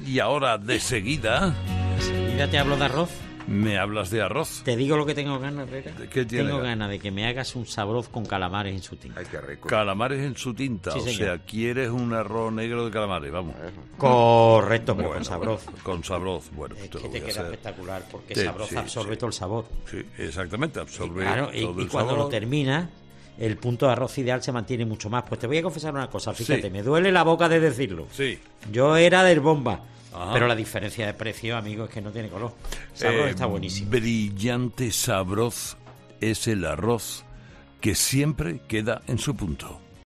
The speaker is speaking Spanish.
Y ahora, de seguida, Enseguida te hablo de arroz. me hablas de arroz. Te digo lo que tengo ganas, Herrera. ¿De qué tienes Tengo ganas? ganas de que me hagas un sabroz con calamares en su tinta. Ay, qué rico. Calamares en su tinta, Sí, o señor. sea, quieres un arroz negro de calamares, vamos. Correcto, pero Bueno, con sabroz. Con sabroz, bueno, Es te lo que te voy a queda hacer. espectacular porque Sí, sabroz sí, absorbe sí. todo el sabor. Sí, exactamente, absorbe Claro, y todo el cuando sabor. lo terminas, el punto de arroz ideal se mantiene mucho más. Pues te voy a confesar una cosa, fíjate, Sí. me duele la boca de decirlo. Sí. Yo era del bomba, Ajá. pero la diferencia de precio, amigo, es que no tiene color. Sabroz está buenísimo. Brillante sabroz es el arroz que siempre queda en su punto.